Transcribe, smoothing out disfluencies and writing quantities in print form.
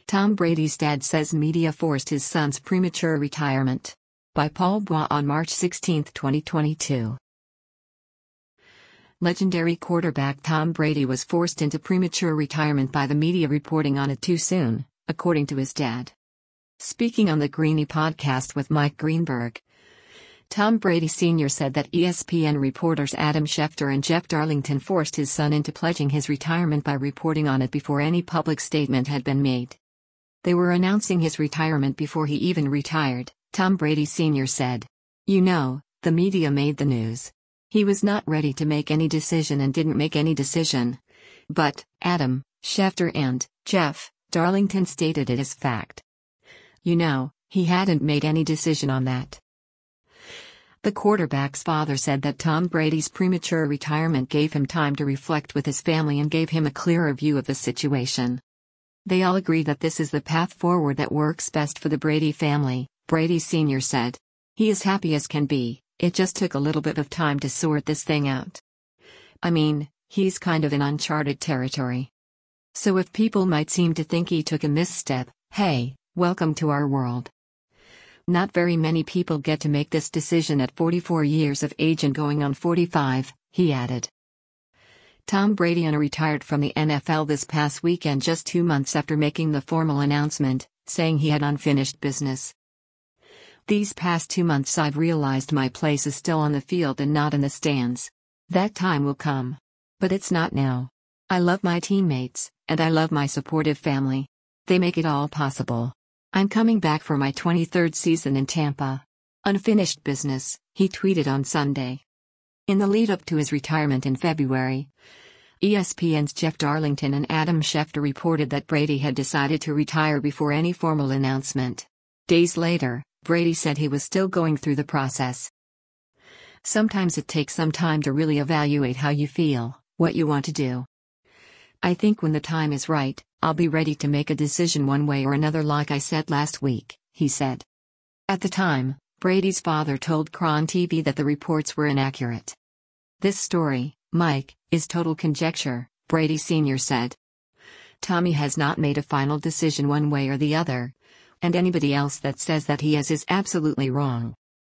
Tom Brady's dad says media forced his son's premature retirement. By Paul Bois on March 16, 2022. Legendary quarterback Tom Brady was forced into premature retirement by the media reporting on it too soon, according to his dad. Speaking on the Greeny podcast with Mike Greenberg, Tom Brady Sr. said that ESPN reporters Adam Schefter and Jeff Darlington forced his son into pledging his retirement by reporting on it before any public statement had been made. They were announcing his retirement before he even retired, Tom Brady Sr. said. You know, the media made the news. He was not ready to make any decision and didn't make any decision. But, Adam, Schefter and Jeff Darlington stated it as fact. You know, he hadn't made any decision on that. The quarterback's father said that Tom Brady's premature retirement gave him time to reflect with his family and gave him a clearer view of the situation. They all agree that this is the path forward that works best for the Brady family, Brady Sr. said. He is happy as can be, it just took a little bit of time to sort this thing out. I mean, he's kind of in uncharted territory. So if people might seem to think he took a misstep, hey, welcome to our world. Not very many people get to make this decision at 44 years of age and going on 45, he added. Tom Brady retired from the NFL this past weekend just 2 months after making the formal announcement, saying he had unfinished business. These past 2 months I've realized my place is still on the field and not in the stands. That time will come. But it's not now. I love my teammates, and I love my supportive family. They make it all possible. I'm coming back for my 23rd season in Tampa. Unfinished business, he tweeted on Sunday. In the lead-up to his retirement in February, ESPN's Jeff Darlington and Adam Schefter reported that Brady had decided to retire before any formal announcement. Days later, Brady said he was still going through the process. Sometimes it takes some time to really evaluate how you feel, what you want to do. I think when the time is right, I'll be ready to make a decision one way or another like I said last week, he said. At the time, Brady's father told KRON TV that the reports were inaccurate. This story, Mike, is total conjecture, Brady Sr. said. Tommy has not made a final decision one way or the other. And anybody else that says that he has is absolutely wrong.